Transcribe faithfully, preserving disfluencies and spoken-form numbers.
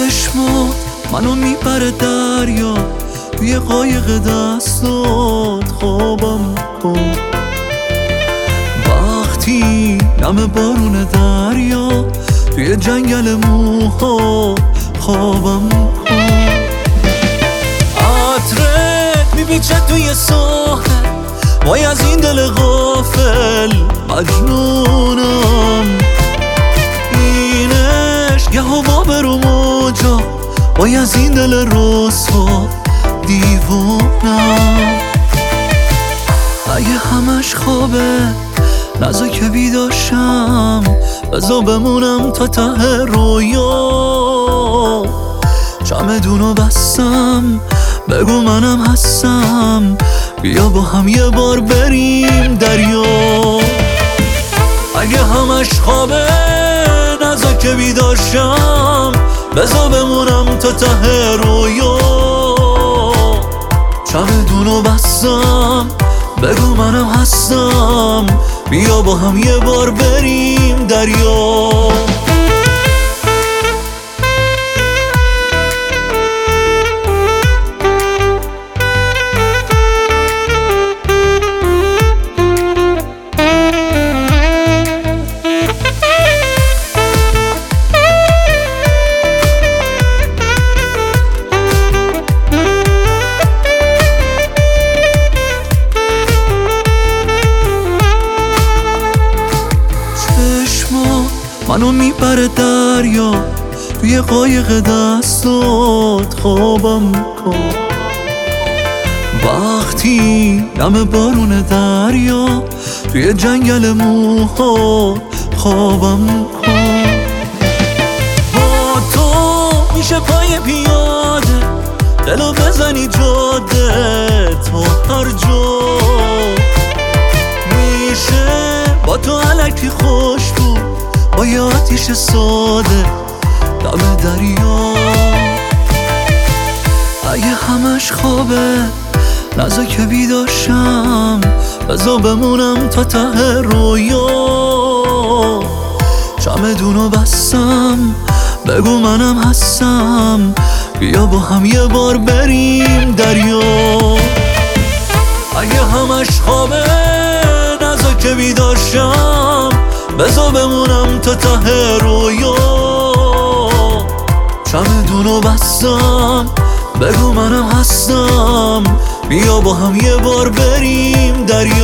چشمات منو میبره دریا، توی قایق دستات خوابم کن. وقتی نم بارون دریا توی جنگل موها خوابم کن. عطرت میپیچه توی ساحل، وای از این دل غافل مجنونم. این عشق یه هوا برو موجا، وای از این دل رسوا دیوونم. اگه همش خوابه نزا که بیداشم، بزا بمونم تا ته رویا. چمدونو بستم بگو منم هستم، بیا با هم یه بار بریم دریا. اگه همش خوابه نزا که بیداشم، بزا بمونم تا ته رویا. چمدونو بستم بگو منم هستم، بیا با هم یه بار بریم دریا. منو میبره دریا، توی قایق دستات خوابم کن. وقتی نم بارون دریا توی جنگل موها خوابم کن. با تو میشه پای پیاده دلو بزنی جاده تا هر جا. میشه با تو الکی خوش بود با یه آتیش ساده دم دریا. اگه همش خوابه نزا که بیداشم، بزا بمونم تا ته رویا. چمدونو بستم بگو منم هستم، بیا با هم یه بار بریم دریا. اگه همش خوابه نزا که بیداشم، بزا بمونم تا ته رویا. چمدونو بستم بگو منم هستم، بیا با هم یه بار بریم دریا.